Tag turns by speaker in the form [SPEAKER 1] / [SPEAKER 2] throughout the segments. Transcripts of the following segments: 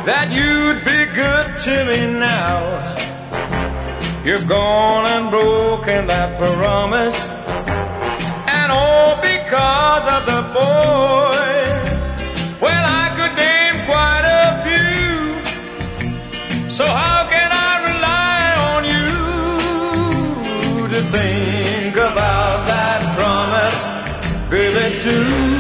[SPEAKER 1] that you'd be good to me now. You've gone and broken that promise, and all because of the boys. Well, I could name quite a few, so how can I rely on you to think about that promise? Baby, do.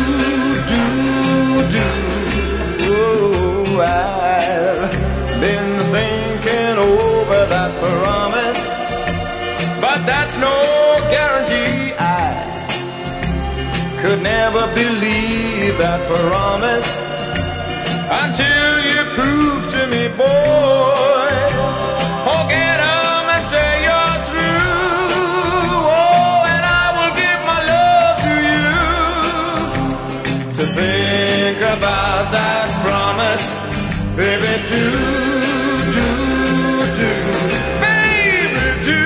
[SPEAKER 1] Oh, I've been thinking over that promise, but that's no guarantee. I could never believe that promise until you prove to me, boys. Forget 'em and say you're through. Oh, and I will give my love to you to think about that promise. Baby, do. Baby, do.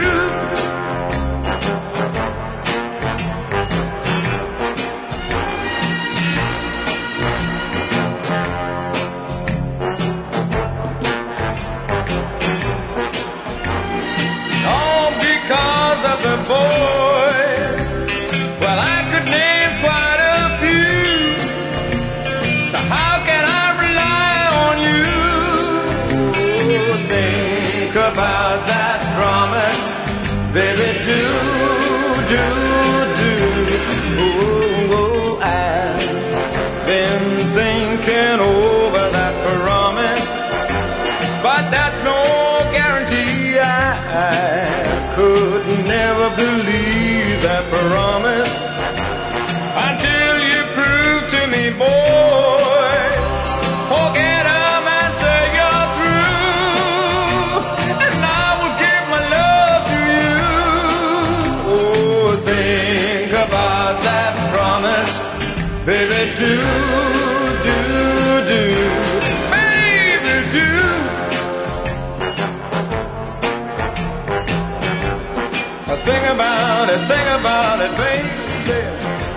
[SPEAKER 1] All because of the boys. Well, I could name quite a few, so how can I rely on you? Oh, think about that promise, baby, do. Oh, I've been thinking over that promise, but that's no guarantee. I could never believe that promise until you prove to me, boys. Forget 'em and say you're through, and I will give my love to you. Oh, think about that promise, baby, do. Baby, do. Think about it, baby.